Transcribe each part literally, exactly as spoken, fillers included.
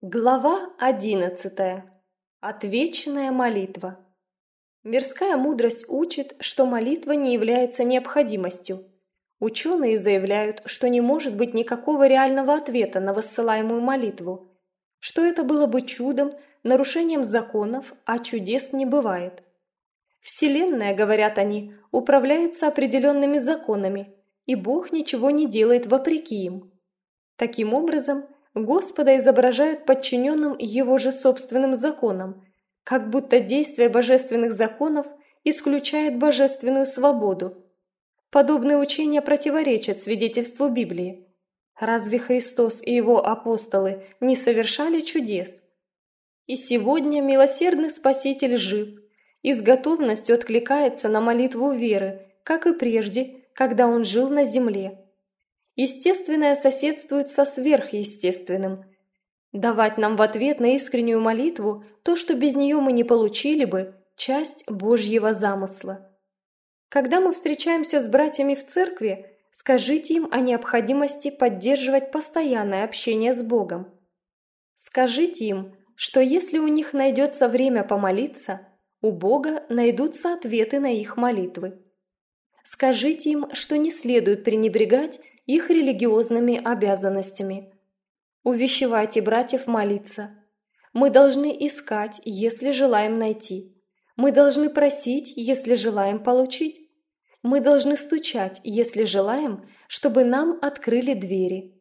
Глава одиннадцатая. Отвечная молитва. Мирская мудрость учит, что молитва не является необходимостью. Ученые заявляют, что не может быть никакого реального ответа на высылаемую молитву, что это было бы чудом, нарушением законов, а чудес не бывает. Вселенная, говорят они, управляется определенными законами, и Бог ничего не делает вопреки им. Таким образом, Господа изображают подчиненным Его же собственным законам, как будто действие божественных законов исключает божественную свободу. Подобные учения противоречат свидетельству Библии. Разве Христос и Его апостолы не совершали чудес? И сегодня милосердный Спаситель жив и с готовностью откликается на молитву веры, как и прежде, когда Он жил на земле. Естественное соседствует со сверхъестественным. Давать нам в ответ на искреннюю молитву то, что без нее мы не получили бы, часть Божьего замысла. Когда мы встречаемся с братьями в церкви, скажите им о необходимости поддерживать постоянное общение с Богом. Скажите им, что если у них найдется время помолиться, у Бога найдутся ответы на их молитвы. Скажите им, что не следует пренебрегать их религиозными обязанностями. Увещевайте братьев молиться. Мы должны искать, если желаем найти. Мы должны просить, если желаем получить. Мы должны стучать, если желаем, чтобы нам открыли двери.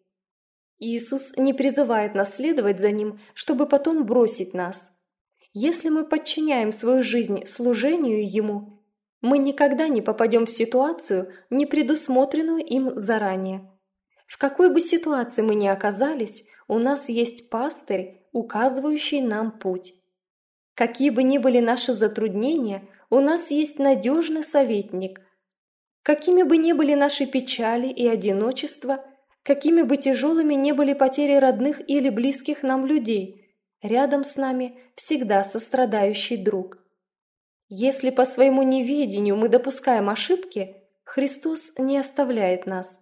Иисус не призывает нас следовать за Ним, чтобы потом бросить нас. Если мы подчиняем свою жизнь служению Ему, мы никогда не попадем в ситуацию, не предусмотренную им заранее. В какой бы ситуации мы ни оказались, у нас есть пастырь, указывающий нам путь. Какие бы ни были наши затруднения, у нас есть надежный советник. Какими бы ни были наши печали и одиночество, какими бы тяжелыми ни были потери родных или близких нам людей, рядом с нами всегда сострадающий друг. Если по своему неведению мы допускаем ошибки, Христос не оставляет нас.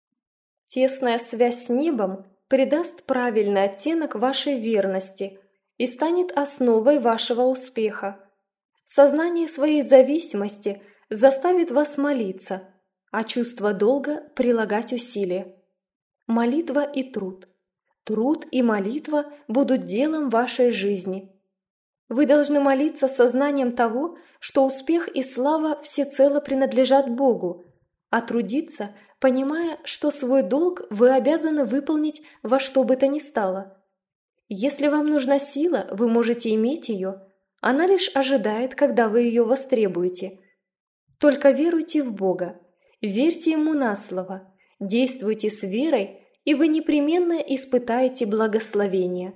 Тесная связь с небом придаст правильный оттенок вашей верности и станет основой вашего успеха. Сознание своей зависимости заставит вас молиться, а чувство долга прилагать усилия. Молитва и труд. Труд и молитва будут делом вашей жизни. Вы должны молиться сознанием того, что успех и слава всецело принадлежат Богу, а трудиться, понимая, что свой долг вы обязаны выполнить во что бы то ни стало. Если вам нужна сила, вы можете иметь ее, она лишь ожидает, когда вы ее востребуете. Только веруйте в Бога, верьте Ему на слово, действуйте с верой, и вы непременно испытаете благословение.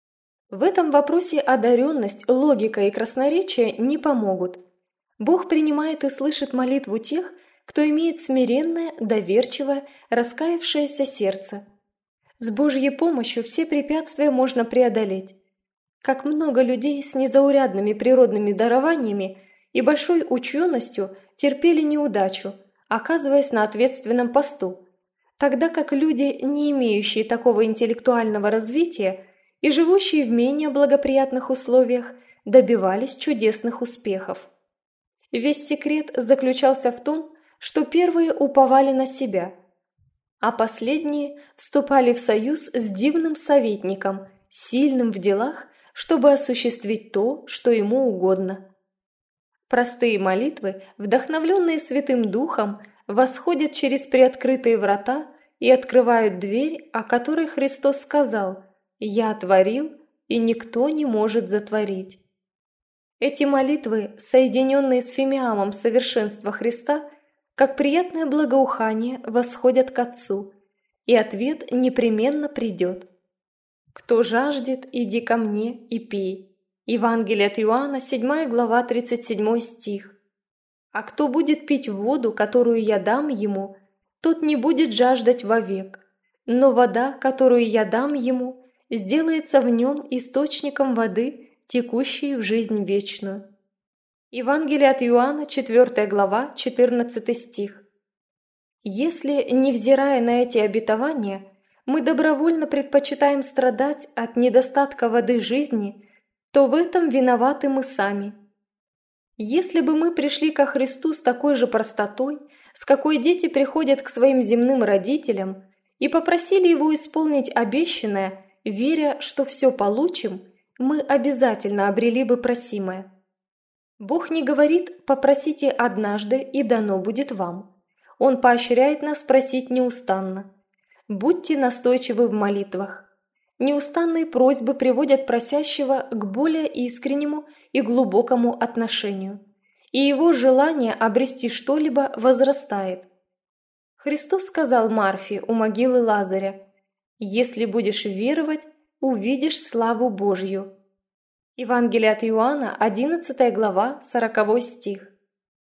В этом вопросе одаренность, логика и красноречие не помогут. Бог принимает и слышит молитву тех, кто имеет смиренное, доверчивое, раскаявшееся сердце. С Божьей помощью все препятствия можно преодолеть. Как много людей с незаурядными природными дарованиями и большой ученостью терпели неудачу, оказываясь на ответственном посту, тогда как люди, не имеющие такого интеллектуального развития, и живущие в менее благоприятных условиях добивались чудесных успехов. Весь секрет заключался в том, что первые уповали на себя, а последние вступали в союз с дивным советником, сильным в делах, чтобы осуществить то, что ему угодно. Простые молитвы, вдохновленные Святым Духом, восходят через приоткрытые врата и открывают дверь, о которой Христос сказал: «Я творил, и никто не может затворить». Эти молитвы, соединенные с фимиамом совершенства Христа, как приятное благоухание, восходят к Отцу, и ответ непременно придет. «Кто жаждет, иди ко мне и пей». Евангелие от Иоанна, седьмая глава, тридцать седьмой стих. «А кто будет пить воду, которую я дам ему, тот не будет жаждать вовек, но вода, которую я дам ему, сделается в нем источником воды, текущей в жизнь вечную». Евангелие от Иоанна, четвёртая глава, четырнадцатый стих. Если, невзирая на эти обетования, мы добровольно предпочитаем страдать от недостатка воды жизни, то в этом виноваты мы сами. Если бы мы пришли ко Христу с такой же простотой, с какой дети приходят к своим земным родителям, и попросили Его исполнить обещанное, веря, что все получим, мы обязательно обрели бы просимое. Бог не говорит «попросите однажды, и дано будет вам». Он поощряет нас просить неустанно. Будьте настойчивы в молитвах. Неустанные просьбы приводят просящего к более искреннему и глубокому отношению, и его желание обрести что-либо возрастает. Христос сказал Марфе у могилы Лазаря: «Если будешь веровать, увидишь славу Божью». Евангелие от Иоанна, одиннадцатая глава, сороковой стих.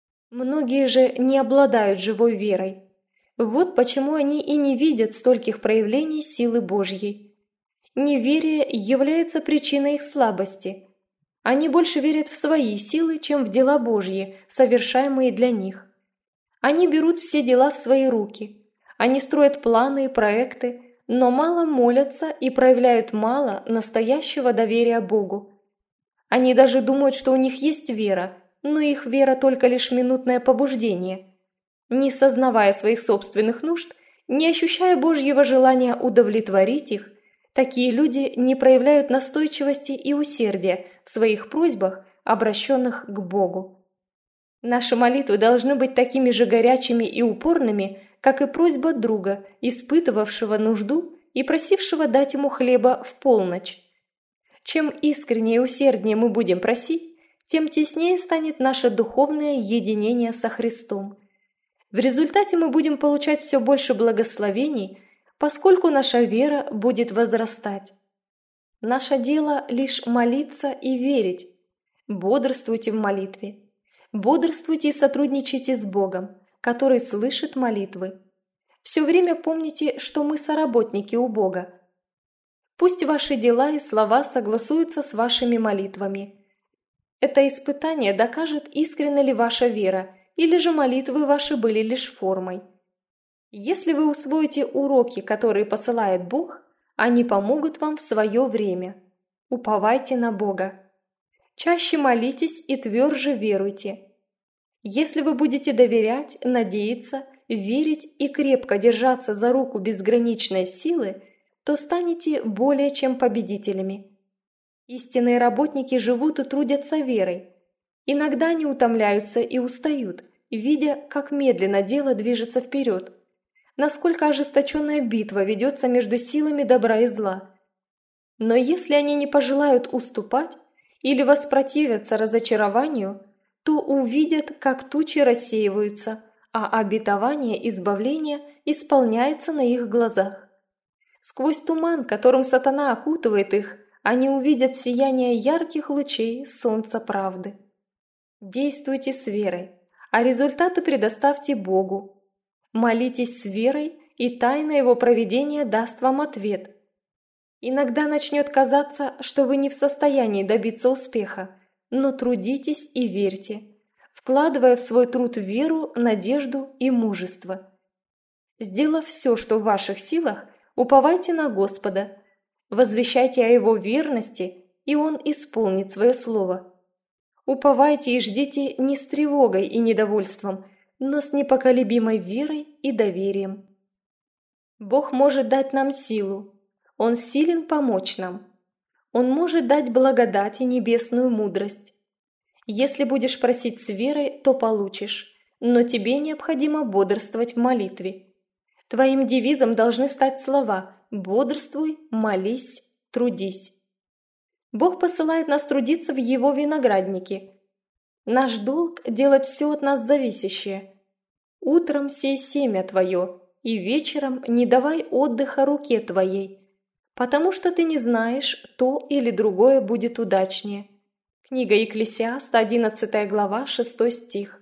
Многие же не обладают живой верой. Вот почему они и не видят стольких проявлений силы Божьей. Неверие является причиной их слабости. Они больше верят в свои силы, чем в дела Божьи, совершаемые для них. Они берут все дела в свои руки. Они строят планы и проекты, но мало молятся и проявляют мало настоящего доверия Богу. Они даже думают, что у них есть вера, но их вера только лишь минутное побуждение. Не сознавая своих собственных нужд, не ощущая Божьего желания удовлетворить их, такие люди не проявляют настойчивости и усердия в своих просьбах, обращенных к Богу. Наши молитвы должны быть такими же горячими и упорными, как и просьба друга, испытывавшего нужду и просившего дать ему хлеба в полночь. Чем искреннее и усерднее мы будем просить, тем теснее станет наше духовное единение со Христом. В результате мы будем получать все больше благословений, поскольку наша вера будет возрастать. Наше дело лишь молиться и верить. Бодрствуйте в молитве. Бодрствуйте и сотрудничайте с Богом, который слышит молитвы. Все время помните, что мы соработники у Бога. Пусть ваши дела и слова согласуются с вашими молитвами. Это испытание докажет, искренна ли ваша вера, или же молитвы ваши были лишь формой. Если вы усвоите уроки, которые посылает Бог, они помогут вам в свое время. Уповайте на Бога. Чаще молитесь и тверже веруйте. Если вы будете доверять, надеяться, верить и крепко держаться за руку безграничной силы, то станете более чем победителями. Истинные работники живут и трудятся верой. Иногда они утомляются и устают, видя, как медленно дело движется вперед, насколько ожесточенная битва ведется между силами добра и зла. Но если они не пожелают уступать или воспротивятся разочарованию, то увидят, как тучи рассеиваются, а обетование избавления исполняется на их глазах. Сквозь туман, которым сатана окутывает их, они увидят сияние ярких лучей солнца правды. Действуйте с верой, а результаты предоставьте Богу. Молитесь с верой, и тайна Его провидения даст вам ответ. Иногда начнет казаться, что вы не в состоянии добиться успеха, но трудитесь и верьте, вкладывая в свой труд веру, надежду и мужество. Сделав все, что в ваших силах, уповайте на Господа, возвещайте о Его верности, и Он исполнит свое слово. Уповайте и ждите не с тревогой и недовольством, но с непоколебимой верой и доверием. Бог может дать нам силу, Он силен помочь нам. Он может дать благодать и небесную мудрость. Если будешь просить с верой, то получишь, но тебе необходимо бодрствовать в молитве. Твоим девизом должны стать слова «бодрствуй», «молись», «трудись». Бог посылает нас трудиться в Его винограднике. Наш долг – делать все от нас зависящее. Утром сей семя твое, и вечером не давай отдыха руке твоей, потому что ты не знаешь, то или другое будет удачнее. Книга Екклесиаст, одиннадцатая глава, шестой стих.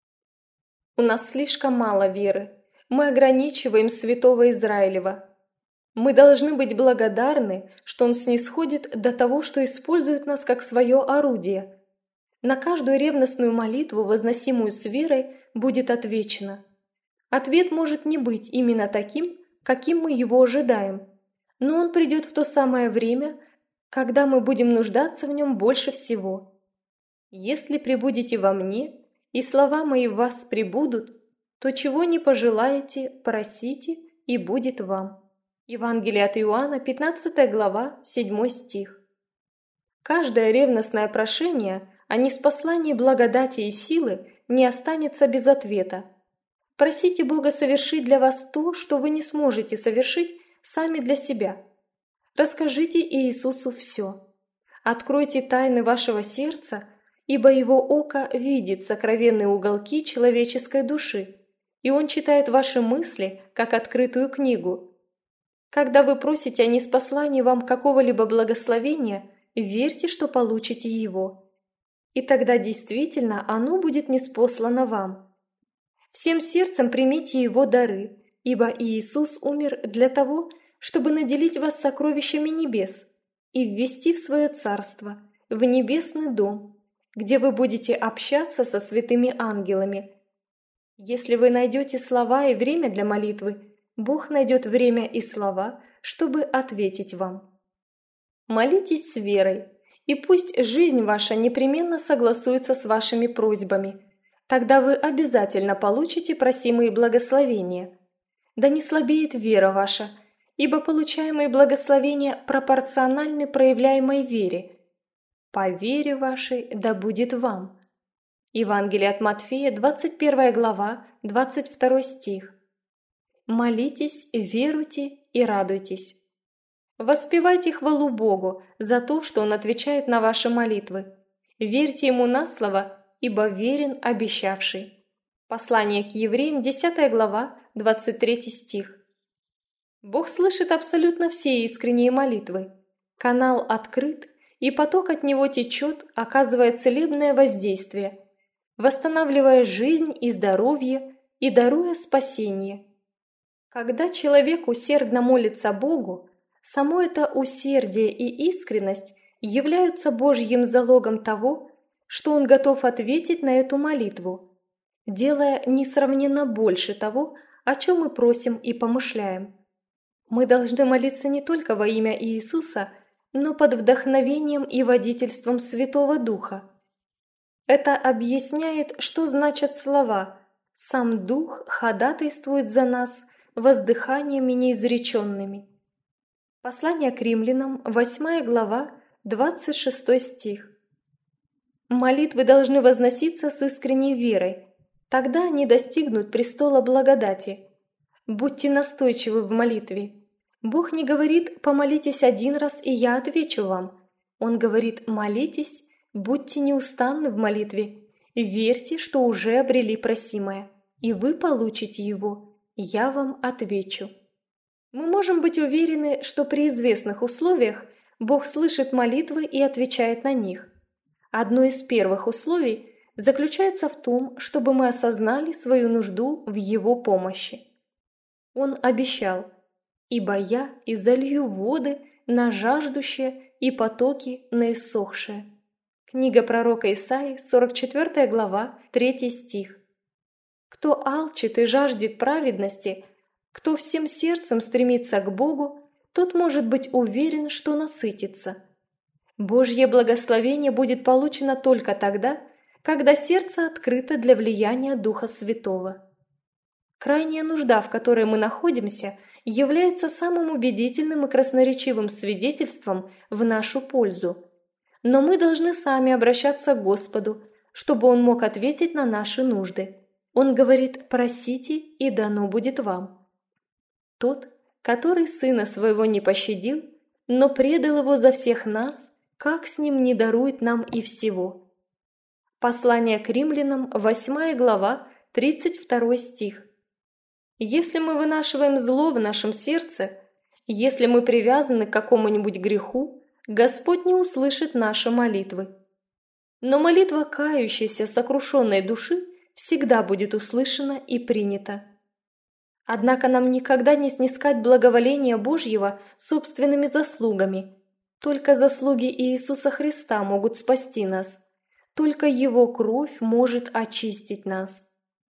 У нас слишком мало веры. Мы ограничиваем святого Израилева. Мы должны быть благодарны, что Он снисходит до того, что использует нас как свое орудие. На каждую ревностную молитву, возносимую с верой, будет отвечено. Ответ может не быть именно таким, каким мы его ожидаем, но Он придет в то самое время, когда мы будем нуждаться в Нем больше всего. Если пребудете во мне, и слова мои в вас пребудут, то чего не пожелаете, просите, и будет вам». Евангелие от Иоанна, пятнадцатая глава, седьмой стих. Каждое ревностное прошение о ниспослании благодати и силы не останется без ответа. Просите Бога совершить для вас то, что вы не сможете совершить сами для себя. Расскажите Иисусу все. Откройте тайны вашего сердца, ибо Его око видит сокровенные уголки человеческой души, и Он читает ваши мысли, как открытую книгу. Когда вы просите о ниспослании вам какого-либо благословения, верьте, что получите его. И тогда действительно оно будет ниспослано вам. Всем сердцем примите Его дары, ибо Иисус умер для того, чтобы наделить вас сокровищами небес и ввести в свое царство, в небесный дом, где вы будете общаться со святыми ангелами. Если вы найдете слова и время для молитвы, Бог найдет время и слова, чтобы ответить вам. Молитесь с верой, и пусть жизнь ваша непременно согласуется с вашими просьбами. Тогда вы обязательно получите просимые благословения. Да не слабеет вера ваша, ибо получаемые благословения пропорциональны проявляемой вере. По вере вашей да будет вам. Евангелие от Матфея, двадцать первая глава, двадцать второй стих. Молитесь, веруйте и радуйтесь. Воспевайте хвалу Богу за то, что Он отвечает на ваши молитвы. Верьте Ему на слово, ибо верен обещавший. Послание к евреям, десятая глава, двадцать третий стих. Бог слышит абсолютно все искренние молитвы. Канал открыт, и поток от него течет, оказывая целебное воздействие, восстанавливая жизнь и здоровье и даруя спасение. Когда человек усердно молится Богу, само это усердие и искренность являются Божьим залогом того, что Он готов ответить на эту молитву, делая несравненно больше того, о чем мы просим и помышляем. Мы должны молиться не только во имя Иисуса, но под вдохновением и водительством Святого Духа. Это объясняет, что значат слова «Сам Дух ходатайствует за нас воздыханиями неизреченными». Послание к римлянам, восьмая глава, двадцать шестой стих. Молитвы должны возноситься с искренней верой, тогда они достигнут престола благодати. Будьте настойчивы в молитве. Бог не говорит «помолитесь один раз, и я отвечу вам». Он говорит «молитесь, будьте неустанны в молитве, верьте, что уже обрели просимое, и вы получите его, я вам отвечу». Мы можем быть уверены, что при известных условиях Бог слышит молитвы и отвечает на них. Одно из первых условий заключается в том, чтобы мы осознали свою нужду в Его помощи. Он обещал: «Ибо я изолью воды на жаждущее и потоки на иссохшее». Книга пророка Исаии, сорок четвёртая глава, третий стих. Кто алчит и жаждет праведности, кто всем сердцем стремится к Богу, тот может быть уверен, что насытится. Божье благословение будет получено только тогда, когда сердце открыто для влияния Духа Святого. Крайняя нужда, в которой мы находимся, является самым убедительным и красноречивым свидетельством в нашу пользу. Но мы должны сами обращаться к Господу, чтобы Он мог ответить на наши нужды. Он говорит: «Просите, и дано будет вам». Тот, который Сына Своего не пощадил, но предал Его за всех нас, как с Ним не дарует нам и всего? Послание к римлянам, восьмая глава, тридцать второй стих. Если мы вынашиваем зло в нашем сердце, если мы привязаны к какому-нибудь греху, Господь не услышит наши молитвы. Но молитва кающейся, сокрушенной души всегда будет услышана и принята. Однако нам никогда не снискать благоволения Божьего собственными заслугами. Только заслуги Иисуса Христа могут спасти нас. Только Его кровь может очистить нас.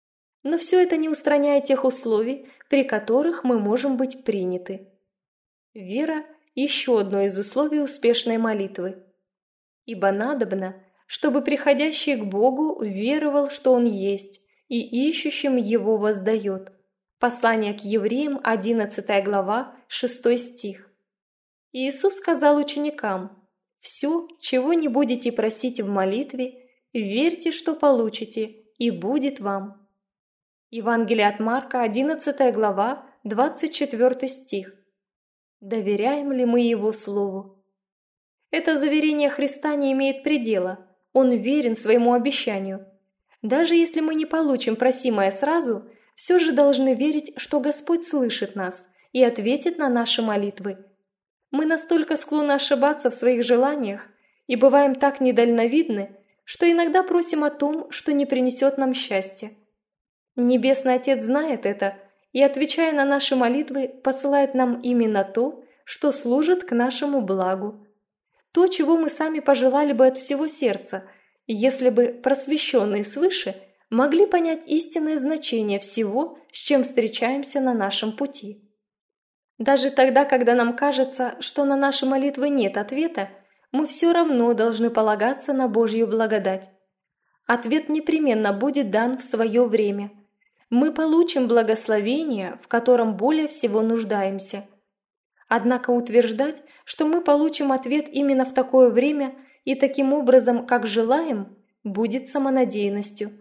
Но все это не устраняет тех условий, при которых мы можем быть приняты. Вера – еще одно из условий успешной молитвы. Ибо надобно, чтобы приходящий к Богу веровал, что Он есть, и ищущим Его воздает. Послание к евреям, одиннадцатая глава, шестой стих. Иисус сказал ученикам: «Все, чего не будете просить в молитве, верьте, что получите, и будет вам». Евангелие от Марка, одиннадцатая глава, двадцать четвёртый стих. Доверяем ли мы Его Слову? Это заверение Христа не имеет предела, Он верен своему обещанию. Даже если мы не получим просимое сразу, все же должны верить, что Господь слышит нас и ответит на наши молитвы. Мы настолько склонны ошибаться в своих желаниях и бываем так недальновидны, что иногда просим о том, что не принесет нам счастья. Небесный Отец знает это и, отвечая на наши молитвы, посылает нам именно то, что служит к нашему благу. То, чего мы сами пожелали бы от всего сердца, если бы просвещенные свыше могли понять истинное значение всего, с чем встречаемся на нашем пути. Даже тогда, когда нам кажется, что на наши молитвы нет ответа, мы все равно должны полагаться на Божью благодать. Ответ непременно будет дан в свое время. Мы получим благословение, в котором более всего нуждаемся. Однако утверждать, что мы получим ответ именно в такое время и таким образом, как желаем, будет самонадеянностью.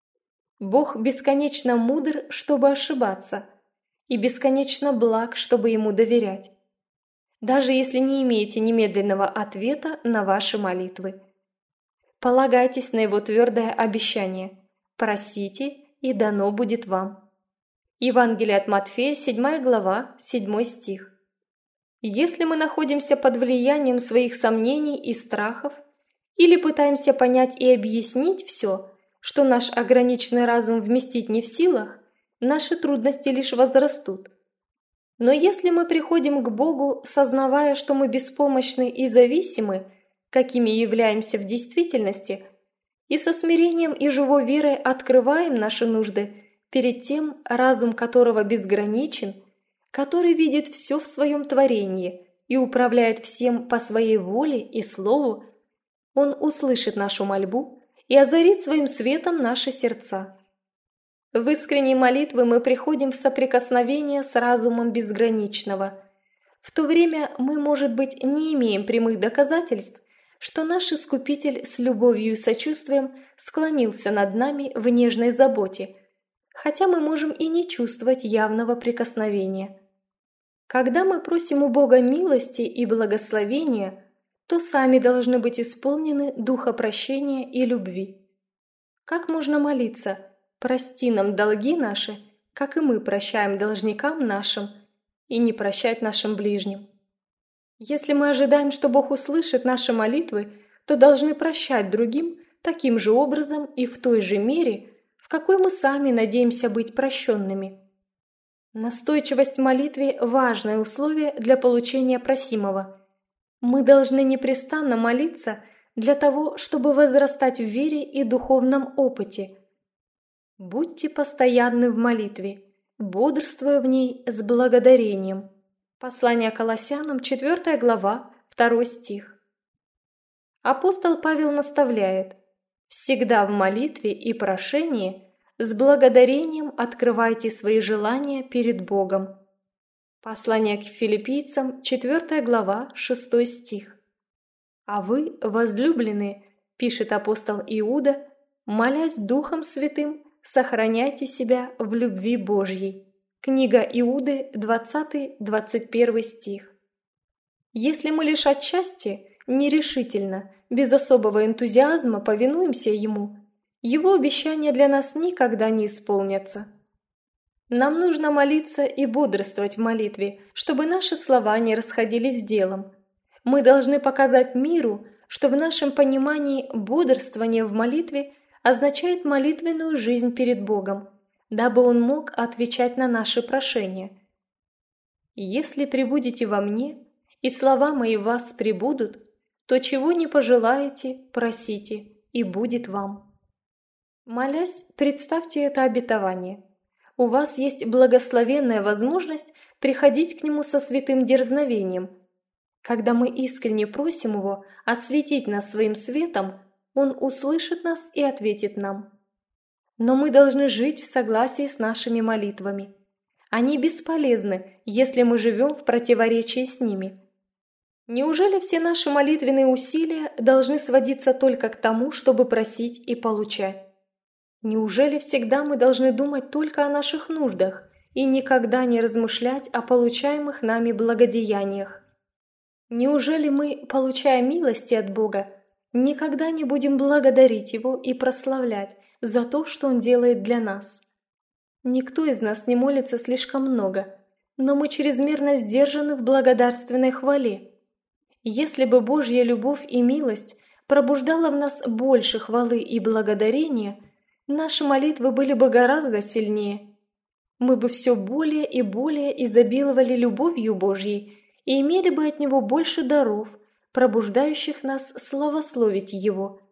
Бог бесконечно мудр, чтобы ошибаться, и бесконечно благ, чтобы Ему доверять, даже если не имеете немедленного ответа на ваши молитвы. Полагайтесь на Его твердое обещание: просите, и дано будет вам. Евангелие от Матфея, седьмая глава, седьмой стих. Если мы находимся под влиянием своих сомнений и страхов, или пытаемся понять и объяснить все, что наш ограниченный разум вместить не в силах, наши трудности лишь возрастут. Но если мы приходим к Богу, сознавая, что мы беспомощны и зависимы, какими являемся в действительности, и со смирением и живой верой открываем наши нужды перед тем, разум которого безграничен, который видит все в своем творении и управляет всем по своей воле и слову, Он услышит нашу мольбу и озарит своим светом наши сердца. В искренней молитве мы приходим в соприкосновение с разумом безграничного. В то время мы, может быть, не имеем прямых доказательств, что наш Искупитель с любовью и сочувствием склонился над нами в нежной заботе, хотя мы можем и не чувствовать явного прикосновения. Когда мы просим у Бога милости и благословения, то сами должны быть исполнены духа прощения и любви. Как можно молиться: «Прости нам долги наши, как и мы прощаем должникам нашим», и не прощать нашим ближним? Если мы ожидаем, что Бог услышит наши молитвы, то должны прощать другим таким же образом и в той же мере, в какой мы сами надеемся быть прощенными. Настойчивость в молитве – важное условие для получения просимого. Мы должны непрестанно молиться для того, чтобы возрастать в вере и духовном опыте. Будьте постоянны в молитве, бодрствуя в ней с благодарением. Послание Колоссянам, четвёртая глава, второй стих. Апостол Павел наставляет: «Всегда в молитве и прошении с благодарением открывайте свои желания перед Богом». Послание к Филиппийцам, четвёртая глава, шестой стих. «А вы, возлюбленные, – пишет апостол Иуда, – молясь Духом Святым, сохраняйте себя в любви Божьей». Книга Иуды, двадцатый — двадцать первый стих. Если мы лишь отчасти, нерешительно, без особого энтузиазма повинуемся Ему, Его обещания для нас никогда не исполнятся. Нам нужно молиться и бодрствовать в молитве, чтобы наши слова не расходились с делом. Мы должны показать миру, что в нашем понимании бодрствование в молитве означает молитвенную жизнь перед Богом, дабы Он мог отвечать на наши прошения. «Если пребудете во мне, и слова мои в вас пребудут, то чего не пожелаете, просите, и будет вам». Молясь, представьте это обетование. У вас есть благословенная возможность приходить к Нему со святым дерзновением. Когда мы искренне просим Его осветить нас своим светом, Он услышит нас и ответит нам. Но мы должны жить в согласии с нашими молитвами. Они бесполезны, если мы живем в противоречии с ними. Неужели все наши молитвенные усилия должны сводиться только к тому, чтобы просить и получать? Неужели всегда мы должны думать только о наших нуждах и никогда не размышлять о получаемых нами благодеяниях? Неужели мы, получая милости от Бога, никогда не будем благодарить Его и прославлять за то, что Он делает для нас? Никто из нас не молится слишком много, но мы чрезмерно сдержаны в благодарственной хвале. Если бы Божья любовь и милость пробуждала в нас больше хвалы и благодарения, наши молитвы были бы гораздо сильнее. Мы бы все более и более изобиловали любовью Божьей и имели бы от Него больше даров, пробуждающих нас славословить Его.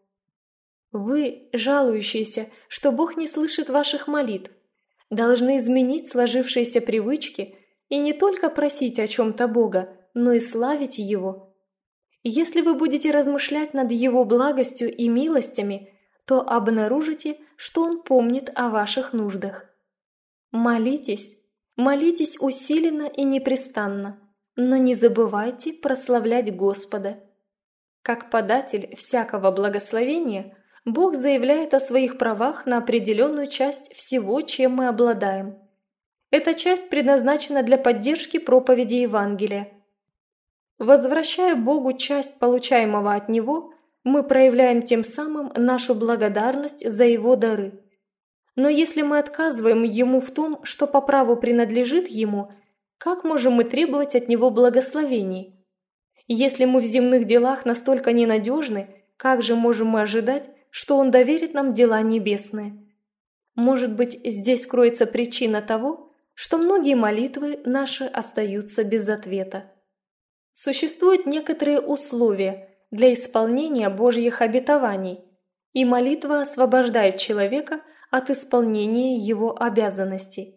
Вы, жалующиеся, что Бог не слышит ваших молитв, должны изменить сложившиеся привычки и не только просить о чем-то Бога, но и славить Его. Если вы будете размышлять над Его благостью и милостями, то обнаружите, что Он помнит о ваших нуждах. Молитесь, молитесь усиленно и непрестанно, но не забывайте прославлять Господа. Как податель всякого благословения, Бог заявляет о своих правах на определенную часть всего, чем мы обладаем. Эта часть предназначена для поддержки проповеди Евангелия. Возвращая Богу часть получаемого от Него, мы проявляем тем самым нашу благодарность за Его дары. Но если мы отказываем Ему в том, что по праву принадлежит Ему, как можем мы требовать от Него благословений? Если мы в земных делах настолько ненадежны, как же можем мы ожидать, что Он доверит нам дела небесные? Может быть, здесь кроется причина того, что многие молитвы наши остаются без ответа. Существуют некоторые условия для исполнения Божьих обетований, и молитва освобождает человека от исполнения его обязанностей.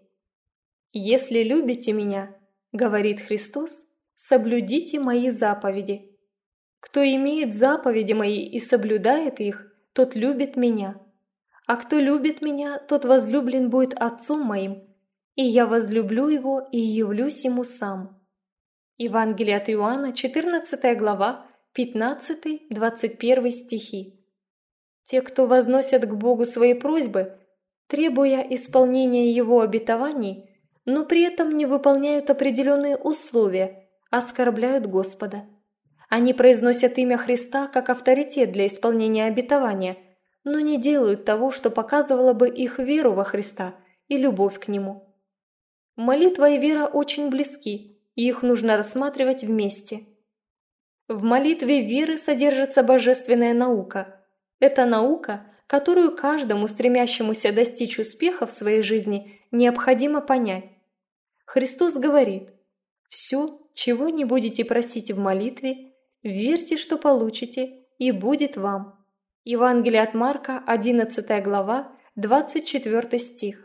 «Если любите Меня, — говорит Христос, — соблюдите Мои заповеди. Кто имеет заповеди Мои и соблюдает их, тот любит Меня. А кто любит Меня, тот возлюблен будет Отцом Моим, и Я возлюблю его и явлюсь ему сам». Евангелие от Иоанна, четырнадцатая глава, пятнадцатый-двадцать первый стихи. Те, кто возносят к Богу свои просьбы, требуя исполнения Его обетований, но при этом не выполняют определенные условия, оскорбляют Господа. Они произносят имя Христа как авторитет для исполнения обетования, но не делают того, что показывало бы их веру во Христа и любовь к Нему. Молитва и вера очень близки, и их нужно рассматривать вместе. В молитве веры содержится божественная наука. Это наука, которую каждому, стремящемуся достичь успеха в своей жизни, необходимо понять. Христос говорит: «Все, чего не будете просить в молитве, верьте, что получите, и будет вам». Евангелие от Марка, одиннадцатая глава, двадцать четвёртый стих.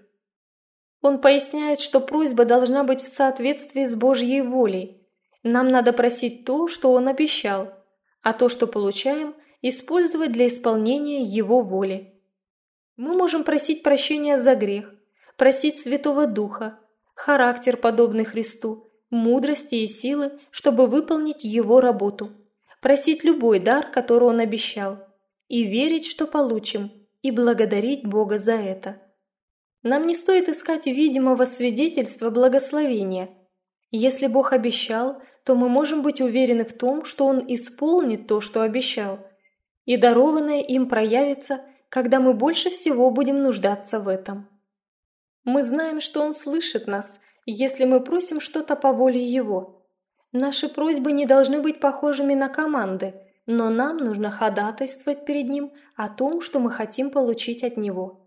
Он поясняет, что просьба должна быть в соответствии с Божьей волей. Нам надо просить то, что Он обещал, а то, что получаем, использовать для исполнения Его воли. Мы можем просить прощения за грех, просить Святого Духа, характер, подобный Христу, мудрости и силы, чтобы выполнить Его работу, просить любой дар, который Он обещал, и верить, что получим, и благодарить Бога за это. Нам не стоит искать видимого свидетельства благословения. Если Бог обещал, то мы можем быть уверены в том, что Он исполнит то, что обещал, и дарованное им проявится, когда мы больше всего будем нуждаться в этом. Мы знаем, что Он слышит нас, если мы просим что-то по воле Его. Наши просьбы не должны быть похожими на команды, но нам нужно ходатайствовать перед Ним о том, что мы хотим получить от Него.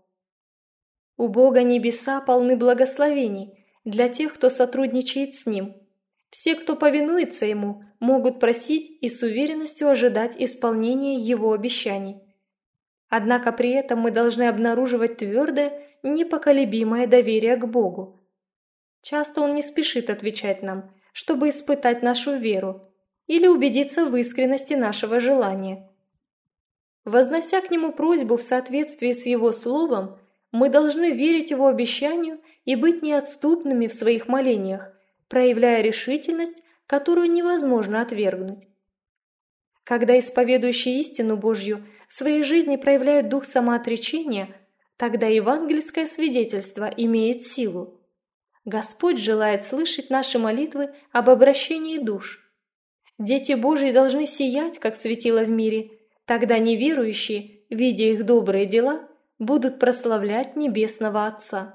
У Бога небеса полны благословений для тех, кто сотрудничает с Ним. Все, кто повинуется Ему, могут просить и с уверенностью ожидать исполнения Его обещаний. Однако при этом мы должны обнаруживать твердое, непоколебимое доверие к Богу. Часто Он не спешит отвечать нам, чтобы испытать нашу веру или убедиться в искренности нашего желания. Вознося к Нему просьбу в соответствии с Его Словом, мы должны верить Его обещанию и быть неотступными в своих молениях, проявляя решительность, которую невозможно отвергнуть. Когда исповедующие истину Божью в своей жизни проявляют дух самоотречения, тогда евангельское свидетельство имеет силу. Господь желает слышать наши молитвы об обращении душ. Дети Божьи должны сиять, как светило в мире, тогда неверующие, видя их добрые дела, будут прославлять Небесного Отца.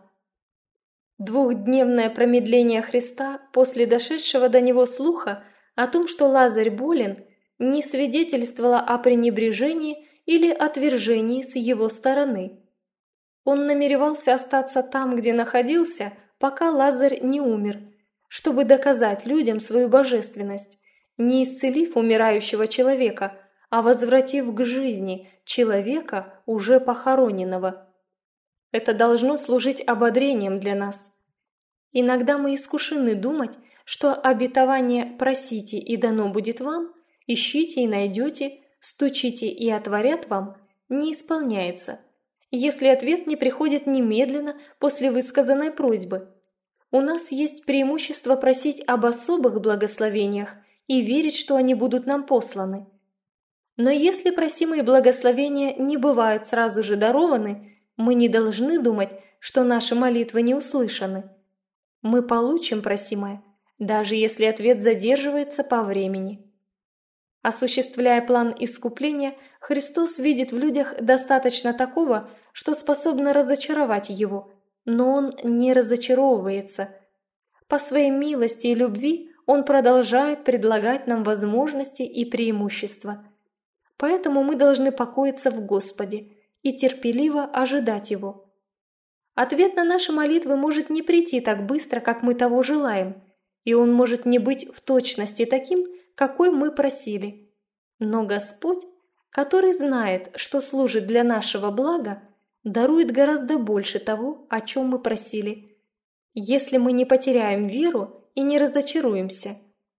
Двухдневное промедление Христа после дошедшего до Него слуха о том, что Лазарь болен, не свидетельствовало о пренебрежении или отвержении с его стороны. Он намеревался остаться там, где находился, пока Лазарь не умер, чтобы доказать людям свою божественность, не исцелив умирающего человека, а возвратив к жизни человека, уже похороненного. Это должно служить ободрением для нас. Иногда мы искушены думать, что обетование «просите, и дано будет вам», «ищите и найдете», «стучите и отворят вам» не исполняется, если ответ не приходит немедленно после высказанной просьбы. У нас есть преимущество просить об особых благословениях и верить, что они будут нам посланы. Но если просимые благословения не бывают сразу же дарованы, мы не должны думать, что наши молитвы не услышаны. Мы получим просимое, даже если ответ задерживается по времени. Осуществляя план искупления, Христос видит в людях достаточно такого, что способно разочаровать Его, но Он не разочаровывается. По своей милости и любви Он продолжает предлагать нам возможности и преимущества. Поэтому мы должны покоиться в Господе и терпеливо ожидать Его. Ответ на наши молитвы может не прийти так быстро, как мы того желаем, и он может не быть в точности таким, какой мы просили. Но Господь, который знает, что служит для нашего блага, дарует гораздо больше того, о чем мы просили, если мы не потеряем веру и не разочаруемся.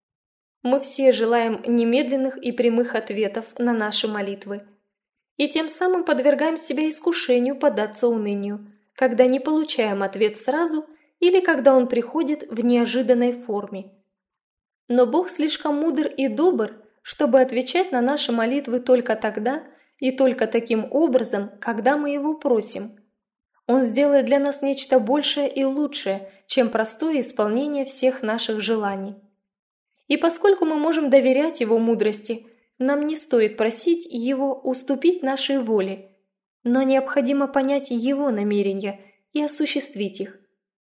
Мы все желаем немедленных и прямых ответов на наши молитвы, и тем самым подвергаем себя искушению поддаться унынию, когда не получаем ответ сразу или когда он приходит в неожиданной форме. Но Бог слишком мудр и добр, чтобы отвечать на наши молитвы только тогда и только таким образом, когда мы Его просим. Он сделает для нас нечто большее и лучшее, чем простое исполнение всех наших желаний. И поскольку мы можем доверять Его мудрости, нам не стоит просить Его уступить нашей воле, но необходимо понять Его намерения и осуществить их.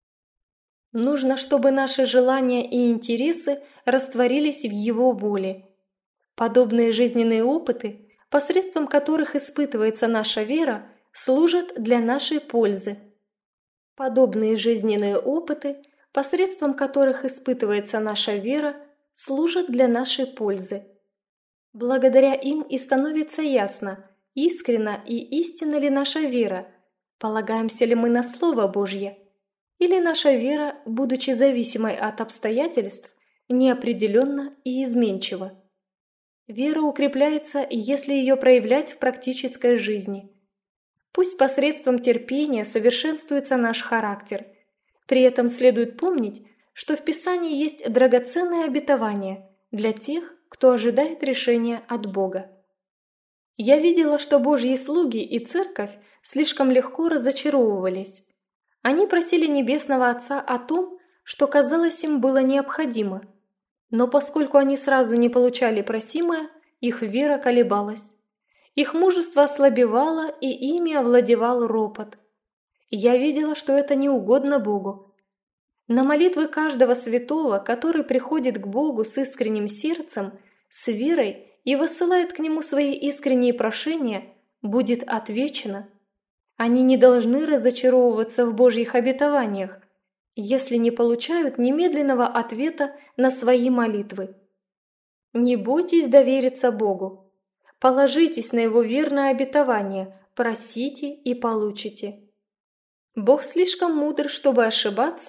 Нужно, чтобы наши желания и интересы растворились в Его воле. Подобные жизненные опыты, посредством которых испытывается наша вера, служат для нашей пользы. Подобные жизненные опыты, посредством которых испытывается наша вера, служат для нашей пользы. Благодаря им и становится ясно, искренна и истинна ли наша вера, полагаемся ли мы на Слово Божье, или наша вера, будучи зависимой от обстоятельств, неопределенна и изменчива. Вера укрепляется, если ее проявлять в практической жизни. Пусть посредством терпения совершенствуется наш характер. При этом следует помнить, что в Писании есть драгоценное обетование для тех, кто ожидает решения от Бога. Я видела, что Божьи слуги и церковь слишком легко разочаровывались. Они просили Небесного Отца о том, что казалось им было необходимо, но поскольку они сразу не получали просимое, их вера колебалась. Их мужество ослабевало, и ими овладевал ропот. Я видела, что это не угодно Богу. На молитвы каждого святого, который приходит к Богу с искренним сердцем, с верой и высылает к Нему свои искренние прошения, будет отвечено. Они не должны разочаровываться в Божьих обетованиях, если не получают немедленного ответа на свои молитвы. Не бойтесь довериться Богу. Положитесь на Его верное обетование, просите и получите. Бог слишком мудр, чтобы ошибаться,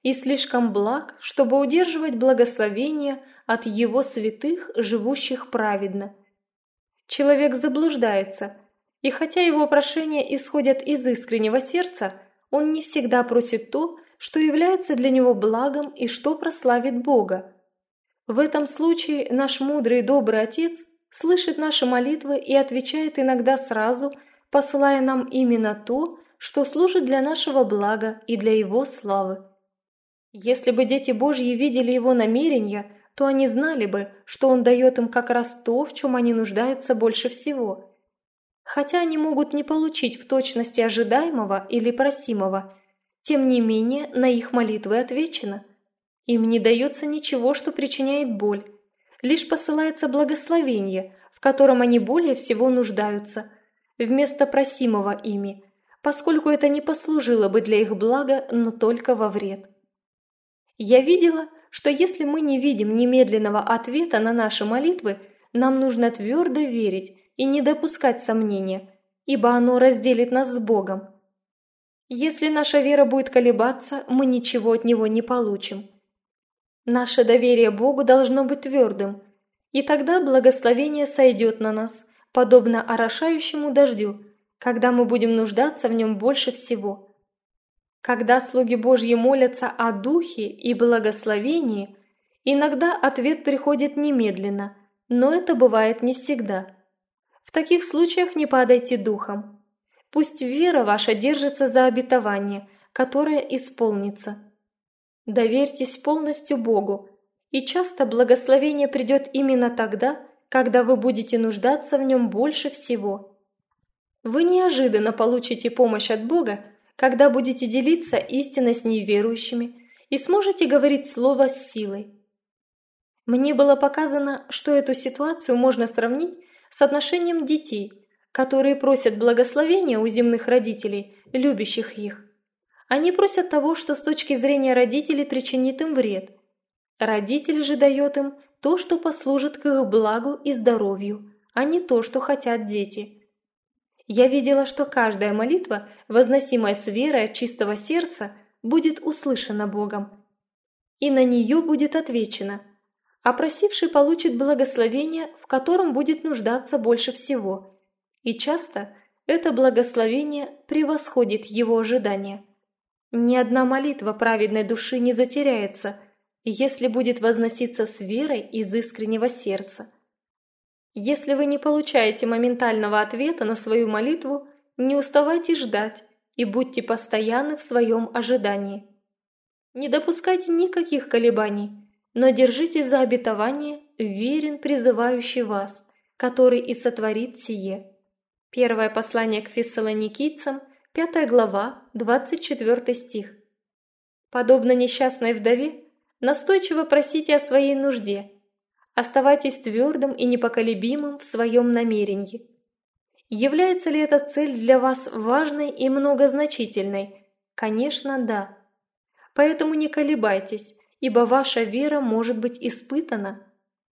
и слишком благ, чтобы удерживать благословение от Его святых, живущих праведно. Человек заблуждается, и хотя его прошения исходят из искреннего сердца, он не всегда просит то, что является для него благом и что прославит Бога. В этом случае наш мудрый и добрый Отец слышит наши молитвы и отвечает иногда сразу, посылая нам именно то, что служит для нашего блага и для Его славы. Если бы дети Божьи видели Его намерения, то они знали бы, что Он дает им как раз то, в чем они нуждаются больше всего. Хотя они могут не получить в точности ожидаемого или просимого, тем не менее на их молитвы отвечено. Им не дается ничего, что причиняет боль, лишь посылается благословение, в котором они более всего нуждаются, вместо просимого ими, поскольку это не послужило бы для их блага, но только во вред. Я видела, что если мы не видим немедленного ответа на наши молитвы, нам нужно твердо верить и не допускать сомнения, ибо оно разделит нас с Богом. Если наша вера будет колебаться, мы ничего от Него не получим. Наше доверие Богу должно быть твердым, и тогда благословение сойдет на нас, подобно орошающему дождю, когда мы будем нуждаться в нем больше всего. Когда слуги Божьи молятся о духе и благословении, иногда ответ приходит немедленно, но это бывает не всегда. В таких случаях не падайте духом. Пусть вера ваша держится за обетование, которое исполнится. Доверьтесь полностью Богу, и часто благословение придет именно тогда, когда вы будете нуждаться в нем больше всего. Вы неожиданно получите помощь от Бога, когда будете делиться истиной с неверующими и сможете говорить слово с силой. Мне было показано, что эту ситуацию можно сравнить с отношением детей, которые просят благословения у земных родителей, любящих их. Они просят того, что с точки зрения родителей причинит им вред. Родитель же дает им то, что послужит к их благу и здоровью, а не то, что хотят дети. Я видела, что каждая молитва, возносимая с верой от чистого сердца, будет услышана Богом. И на нее будет отвечено, а просивший получит благословение, в котором будет нуждаться больше всего. И часто это благословение превосходит его ожидания. Ни одна молитва праведной души не затеряется, если будет возноситься с верой из искреннего сердца. Если вы не получаете моментального ответа на свою молитву, не уставайте ждать и будьте постоянны в своем ожидании. Не допускайте никаких колебаний, но держитесь за обетование, верен призывающий вас, который и сотворит сие. Первое послание к Фессалоникийцам, пятая глава, двадцать четвёртый стих. Подобно несчастной вдове, настойчиво просите о своей нужде. Оставайтесь твердым и непоколебимым в своем намерении. Является ли эта цель для вас важной и многозначительной? Конечно, да. Поэтому не колебайтесь, ибо ваша вера может быть испытана.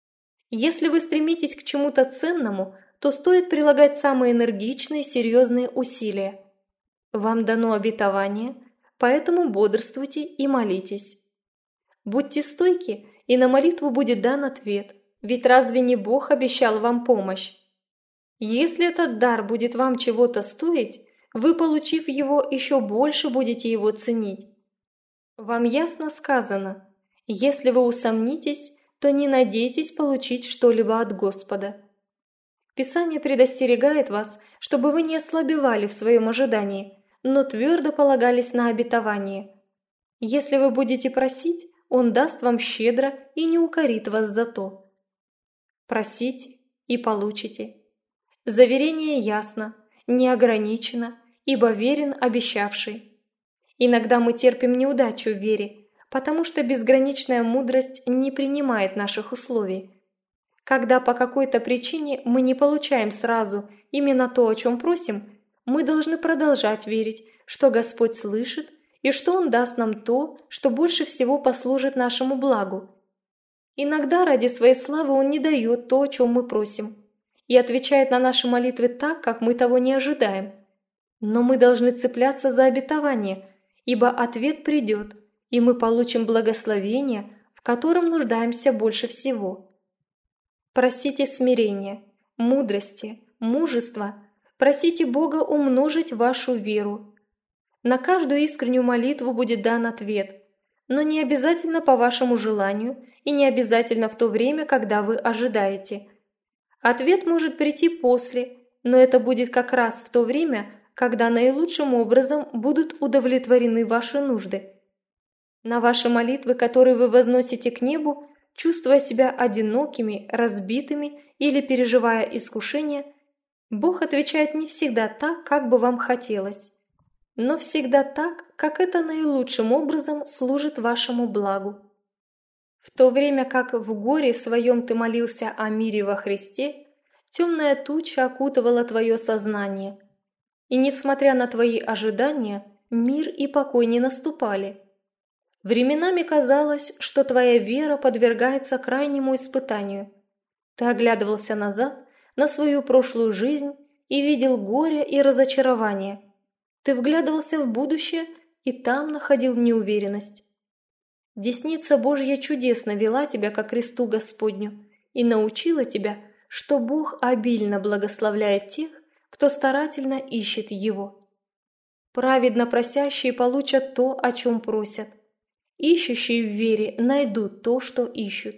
Если вы стремитесь к чему-то ценному, то стоит прилагать самые энергичные и серьезные усилия. Вам дано обетование, поэтому бодрствуйте и молитесь. Будьте стойки, и на молитву будет дан ответ, ведь разве не Бог обещал вам помощь? Если этот дар будет вам чего-то стоить, вы, получив его, еще больше будете его ценить. Вам ясно сказано, если вы усомнитесь, то не надейтесь получить что-либо от Господа. Писание предостерегает вас, чтобы вы не ослабевали в своем ожидании, но твердо полагались на обетование. Если вы будете просить, Он даст вам щедро и не укорит вас за то. Просите и получите. Заверение ясно, не ограничено, ибо верен обещавший. Иногда мы терпим неудачу в вере, потому что безграничная мудрость не принимает наших условий. Когда по какой-то причине мы не получаем сразу именно то, о чем просим, мы должны продолжать верить, что Господь слышит и что Он даст нам то, что больше всего послужит нашему благу. Иногда ради своей славы Он не дает то, о чем мы просим, и отвечает на наши молитвы так, как мы того не ожидаем. Но мы должны цепляться за обетование, ибо ответ придет, и мы получим благословение, в котором нуждаемся больше всего. Просите смирения, мудрости, мужества, просите Бога умножить вашу веру. На каждую искреннюю молитву будет дан ответ, но не обязательно по вашему желанию и не обязательно в то время, когда вы ожидаете. Ответ может прийти после, но это будет как раз в то время, когда наилучшим образом будут удовлетворены ваши нужды. На ваши молитвы, которые вы возносите к небу, чувствуя себя одинокими, разбитыми или переживая искушение, Бог отвечает не всегда так, как бы вам хотелось, но всегда так, как это наилучшим образом служит вашему благу. В то время как в горе своем ты молился о мире во Христе, темная туча окутывала твое сознание, и, несмотря на твои ожидания, мир и покой не наступали. Временами казалось, что твоя вера подвергается крайнему испытанию. Ты оглядывался назад на свою прошлую жизнь и видел горе и разочарование. Ты вглядывался в будущее и там находил неуверенность. Десница Божья чудесно вела тебя ко кресту Господню и научила тебя, что Бог обильно благословляет тех, кто старательно ищет Его. Праведно просящие получат то, о чем просят. Ищущие в вере найдут то, что ищут.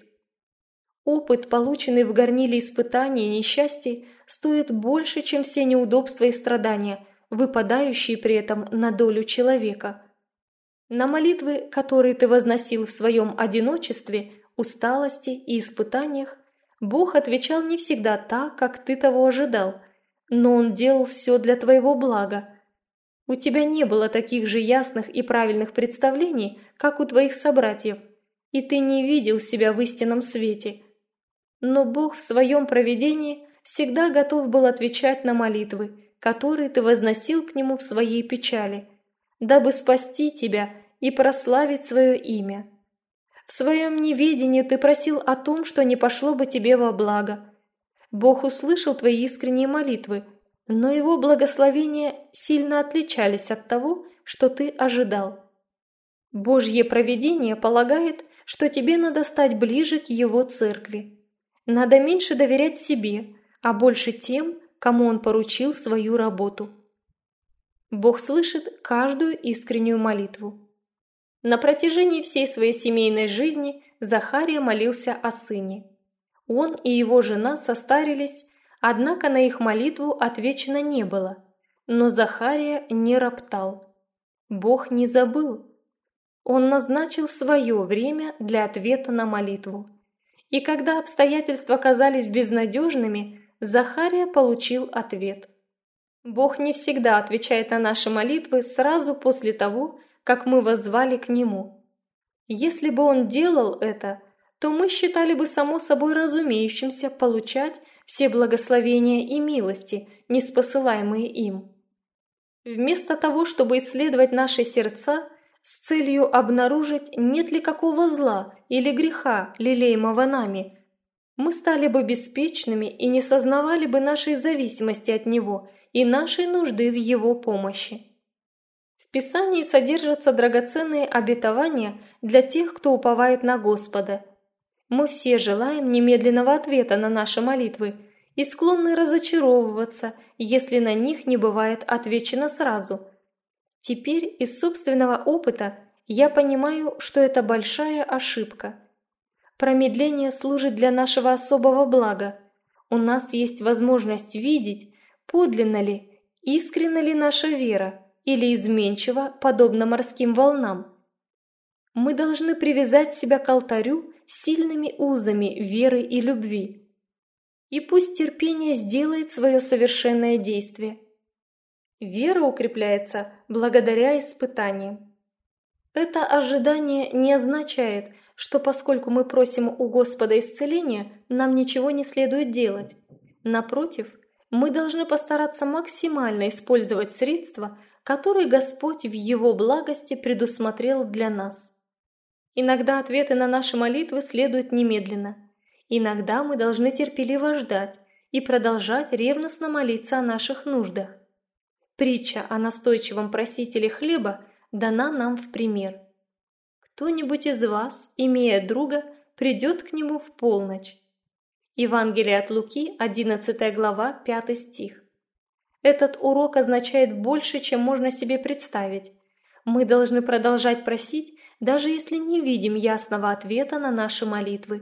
Опыт, полученный в горниле испытаний и несчастий, стоит больше, чем все неудобства и страдания, выпадающие при этом на долю человека. На молитвы, которые ты возносил в своем одиночестве, усталости и испытаниях, Бог отвечал не всегда так, как ты того ожидал, но Он делал все для твоего блага. У тебя не было таких же ясных и правильных представлений, как у твоих собратьев, и ты не видел себя в истинном свете. Но Бог в своем провидении всегда готов был отвечать на молитвы, которые ты возносил к Нему в своей печали, дабы спасти тебя и прославить свое имя. В своем неведении ты просил о том, что не пошло бы тебе во благо. Бог услышал твои искренние молитвы, но Его благословения сильно отличались от того, что ты ожидал. Божье провидение полагает, что тебе надо стать ближе к Его церкви. Надо меньше доверять себе, а больше тем, кому Он поручил свою работу. Бог слышит каждую искреннюю молитву. На протяжении всей своей семейной жизни Захария молился о сыне. Он и его жена состарились, однако на их молитву отвечено не было, но Захария не роптал. Бог не забыл. Он назначил свое время для ответа на молитву. И когда обстоятельства казались безнадежными, Захария получил ответ. Бог не всегда отвечает на наши молитвы сразу после того, как мы воззвали к Нему. Если бы Он делал это, то мы считали бы само собой разумеющимся получать все благословения и милости, ниспосылаемые им. Вместо того, чтобы исследовать наши сердца с целью обнаружить, нет ли какого зла или греха, лелеемого нами, мы стали бы беспечными и не сознавали бы нашей зависимости от Него и нашей нужды в Его помощи. В Писании содержатся драгоценные обетования для тех, кто уповает на Господа. Мы все желаем немедленного ответа на наши молитвы и склонны разочаровываться, если на них не бывает отвечено сразу. Теперь из собственного опыта я понимаю, что это большая ошибка. Промедление служит для нашего особого блага. У нас есть возможность видеть, подлинно ли, искренна ли наша вера, или изменчиво, подобно морским волнам. Мы должны привязать себя к алтарю сильными узами веры и любви. И пусть терпение сделает свое совершенное действие. Вера укрепляется благодаря испытаниям. Это ожидание не означает, что поскольку мы просим у Господа исцеления, нам ничего не следует делать. Напротив, мы должны постараться максимально использовать средства, которые Господь в Его благости предусмотрел для нас. Иногда ответы на наши молитвы следуют немедленно. Иногда мы должны терпеливо ждать и продолжать ревностно молиться о наших нуждах. Притча о настойчивом просителе хлеба дана нам в пример. кто-нибудь из вас, имея друга, придет к нему в полночь». Евангелие от Луки, одиннадцатая глава, пятый стих. Этот урок означает больше, чем можно себе представить. Мы должны продолжать просить, даже если не видим ясного ответа на наши молитвы.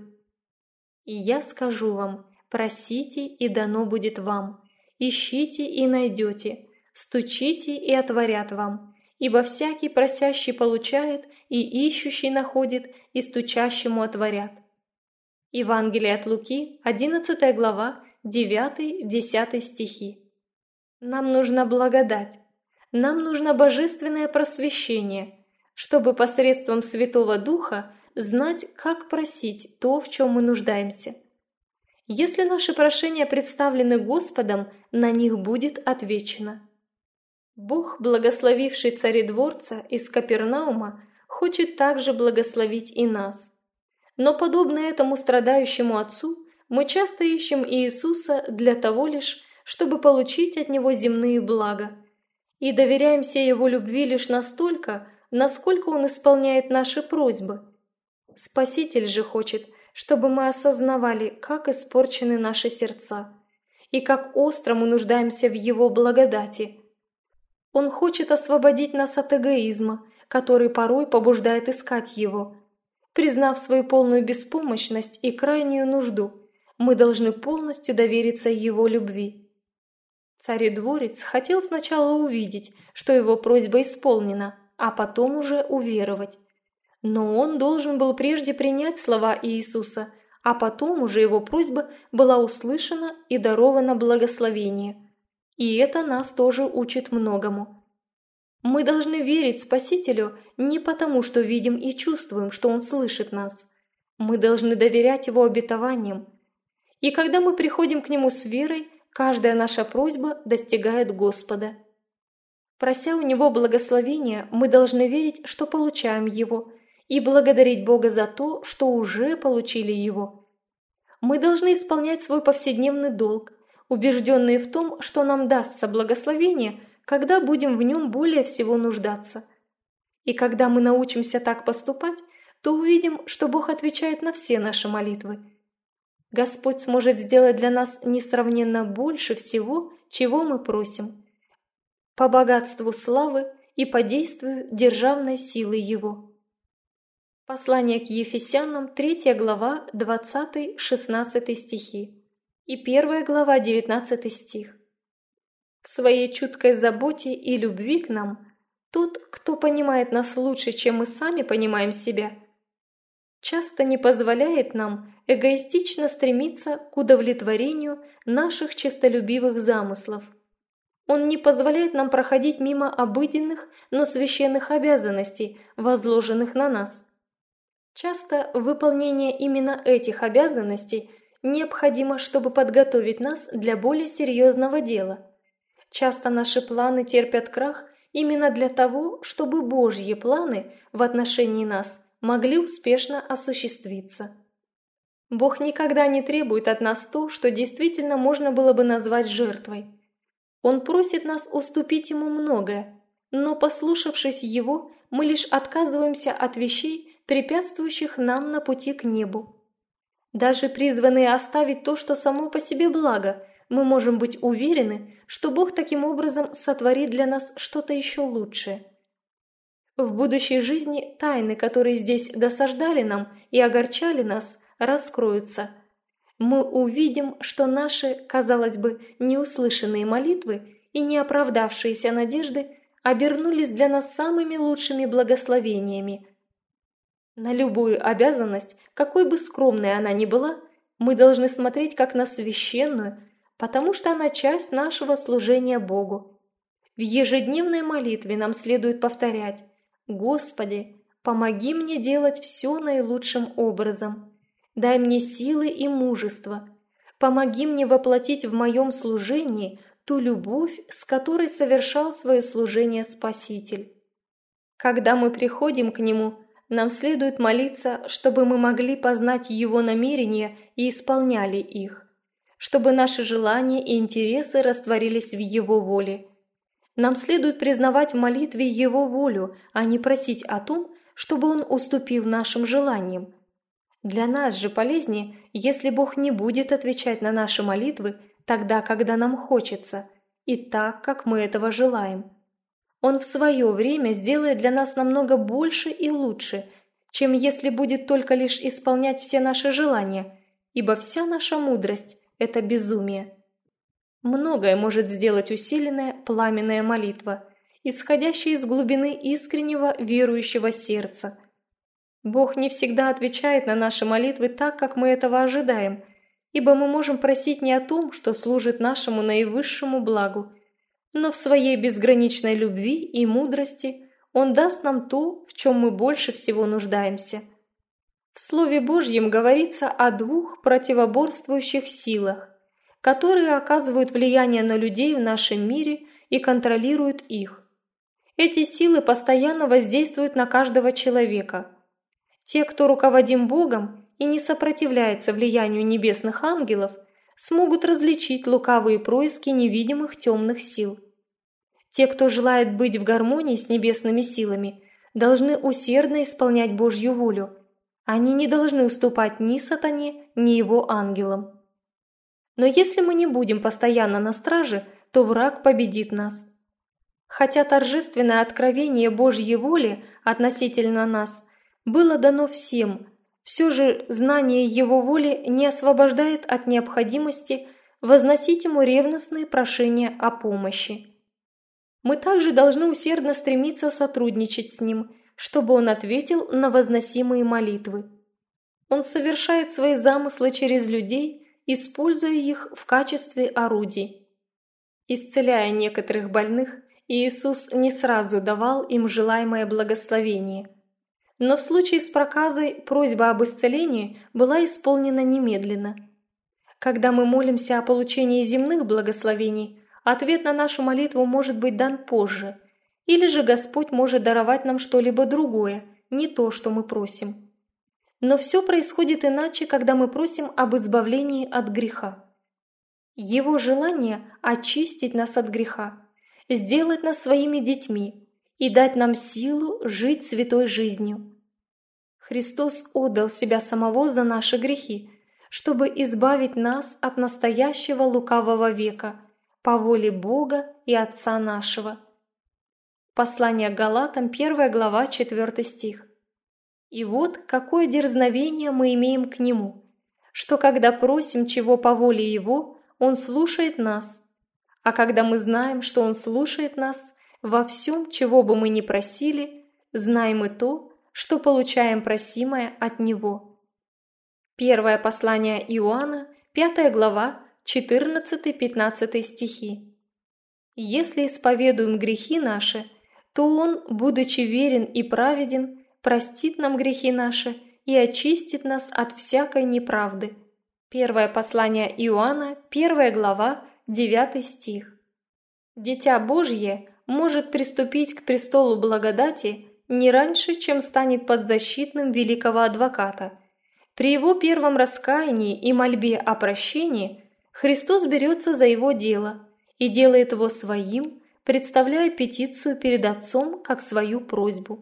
«И я скажу вам, просите, и дано будет вам, ищите, и найдете, стучите, и отворят вам, ибо всякий просящий получает, и ищущий находит, и стучащему отворят». Евангелие от Луки, одиннадцатая глава, девятый-десятый стихи. Нам нужна благодать, нам нужно божественное просвещение, чтобы посредством Святого Духа знать, как просить то, в чем мы нуждаемся. Если наши прошения представлены Господом, на них будет отвечено. Бог, благословивший царедворца из Капернаума, хочет также благословить и нас. Но подобно этому страдающему отцу, мы часто ищем Иисуса для того лишь, чтобы получить от Него земные блага, и доверяемся Его любви лишь настолько, насколько Он исполняет наши просьбы. Спаситель же хочет, чтобы мы осознавали, как испорчены наши сердца, и как остро мы нуждаемся в Его благодати. Он хочет освободить нас от эгоизма, который порой побуждает искать Его. Признав свою полную беспомощность и крайнюю нужду, мы должны полностью довериться Его любви. Царедворец хотел сначала увидеть, что его просьба исполнена, а потом уже уверовать. Но он должен был прежде принять слова Иисуса, а потом уже его просьба была услышана и даровано благословение. И это нас тоже учит многому. Мы должны верить Спасителю не потому, что видим и чувствуем, что Он слышит нас. Мы должны доверять Его обетованиям. И когда мы приходим к Нему с верой, каждая наша просьба достигает Господа. Прося у Него благословения, мы должны верить, что получаем его, и благодарить Бога за то, что уже получили его. Мы должны исполнять свой повседневный долг, убежденные в том, что нам дастся благословение, когда будем в нем более всего нуждаться. И когда мы научимся так поступать, то увидим, что Бог отвечает на все наши молитвы. Господь сможет сделать для нас несравненно больше всего, чего мы просим, по богатству славы и по действию державной силы Его. Послание к Ефесянам, третья глава, двадцатый-шестнадцатый стихи и первая глава, девятнадцатый стих. В своей чуткой заботе и любви к нам тот, кто понимает нас лучше, чем мы сами понимаем себя, часто не позволяет нам эгоистично стремиться к удовлетворению наших честолюбивых замыслов. Он не позволяет нам проходить мимо обыденных, но священных обязанностей, возложенных на нас. Часто выполнение именно этих обязанностей необходимо, чтобы подготовить нас для более серьезного дела. Часто наши планы терпят крах именно для того, чтобы Божьи планы в отношении нас могли успешно осуществиться. Бог никогда не требует от нас то, что действительно можно было бы назвать жертвой. Он просит нас уступить Ему многое, но, послушавшись Его, мы лишь отказываемся от вещей, препятствующих нам на пути к небу. Даже призванные оставить то, что само по себе благо, мы можем быть уверены, что Бог таким образом сотворит для нас что-то еще лучшее. В будущей жизни тайны, которые здесь досаждали нам и огорчали нас, раскроются. Мы увидим, что наши, казалось бы, неуслышанные молитвы и неоправдавшиеся надежды обернулись для нас самыми лучшими благословениями. На любую обязанность, какой бы скромной она ни была, мы должны смотреть как на священную, потому что она часть нашего служения Богу. В ежедневной молитве нам следует повторять: «Господи, помоги мне делать все наилучшим образом. Дай мне силы и мужество. Помоги мне воплотить в моем служении ту любовь, с которой совершал свое служение Спаситель». Когда мы приходим к Нему, нам следует молиться, чтобы мы могли познать Его намерения и исполняли их, чтобы наши желания и интересы растворились в Его воле. Нам следует признавать в молитве Его волю, а не просить о том, чтобы Он уступил нашим желаниям. Для нас же полезнее, если Бог не будет отвечать на наши молитвы тогда, когда нам хочется, и так, как мы этого желаем. Он в свое время сделает для нас намного больше и лучше, чем если будет только лишь исполнять все наши желания, ибо вся наша мудрость – это безумие. Многое может сделать усиленная пламенная молитва, исходящая из глубины искреннего верующего сердца. Бог не всегда отвечает на наши молитвы так, как мы этого ожидаем, ибо мы можем просить не о том, что служит нашему наивысшему благу, но в своей безграничной любви и мудрости Он даст нам то, в чем мы больше всего нуждаемся. В Слове Божьем говорится о двух противоборствующих силах, которые оказывают влияние на людей в нашем мире и контролируют их. Эти силы постоянно воздействуют на каждого человека. Те, кто руководим Богом и не сопротивляется влиянию небесных ангелов, смогут различить лукавые происки невидимых темных сил. Те, кто желает быть в гармонии с небесными силами, должны усердно исполнять Божью волю. Они не должны уступать ни сатане, ни его ангелам. Но если мы не будем постоянно на страже, то враг победит нас. Хотя торжественное откровение Божьей воли относительно нас было дано всем, все же знание Его воли не освобождает от необходимости возносить Ему ревностные прошения о помощи. Мы также должны усердно стремиться сотрудничать с Ним, чтобы Он ответил на возносимые молитвы. Он совершает свои замыслы через людей, используя их в качестве орудий. Исцеляя некоторых больных, Иисус не сразу давал им желаемое благословение. Но в случае с проказой просьба об исцелении была исполнена немедленно. Когда мы молимся о получении земных благословений, ответ на нашу молитву может быть дан позже, или же Господь может даровать нам что-либо другое, не то, что мы просим. Но все происходит иначе, когда мы просим об избавлении от греха. Его желание – очистить нас от греха, сделать нас своими детьми и дать нам силу жить святой жизнью. Христос отдал Себя Самого за наши грехи, чтобы избавить нас от настоящего лукавого века по воле Бога и Отца нашего. Послание к Галатам, первая глава, четвёртый стих. И вот какое дерзновение мы имеем к Нему, что когда просим чего по воле Его, Он слушает нас, а когда мы знаем, что Он слушает нас, во всем, чего бы мы ни просили, знаем и то, что получаем просимое от Него. Первое послание Иоанна, пятая глава, четырнадцатый-пятнадцатый стихи. Если исповедуем грехи наши, то Он, будучи верен и праведен, простит нам грехи наши и очистит нас от всякой неправды. Первое послание Иоанна, первая глава, девятый стих. Дитя Божье может приступить к престолу благодати не раньше, чем станет подзащитным великого адвоката. При его первом раскаянии и мольбе о прощении Христос берется за его дело и делает его своим, представляя петицию перед Отцом как свою просьбу.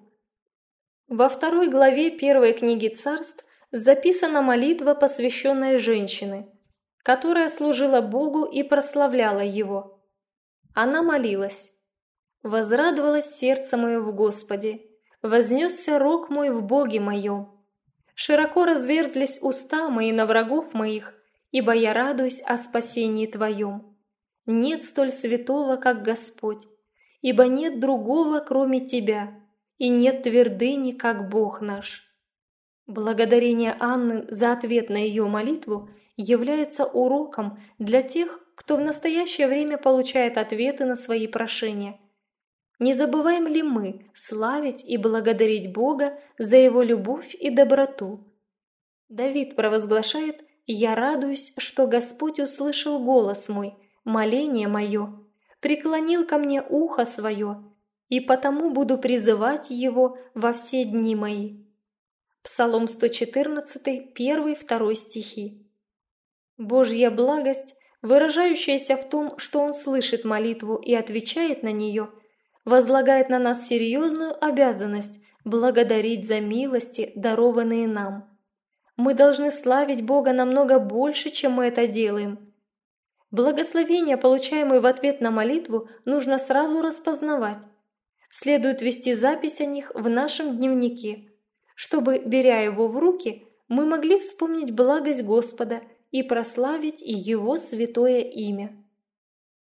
Во второй главе первой книги Царств записана молитва, посвященная женщине, которая служила Богу и прославляла Его. Она молилась: «Возрадовалось сердце мое в Господе, вознесся рог мой в Боге моем. Широко разверзлись уста мои на врагов моих, ибо я радуюсь о спасении Твоем. Нет столь святого, как Господь, ибо нет другого, кроме Тебя, и нет твердыни, как Бог наш». Благодарение Анны за ответ на ее молитву является уроком для тех, кто в настоящее время получает ответы на свои прошения. Не забываем ли мы славить и благодарить Бога за Его любовь и доброту? Давид провозглашает: «Я радуюсь, что Господь услышал голос мой, моление мое, преклонил ко мне ухо свое, и потому буду призывать Его во все дни мои». Псалом сто четырнадцать, первый-второй стихи. Божья благость, выражающаяся в том, что Он слышит молитву и отвечает на нее, возлагает на нас серьезную обязанность благодарить за милости, дарованные нам. Мы должны славить Бога намного больше, чем мы это делаем. Благословения, получаемые в ответ на молитву, нужно сразу распознавать. Следует вести запись о них в нашем дневнике, чтобы, беря его в руки, мы могли вспомнить благость Господа и прославить Его святое имя.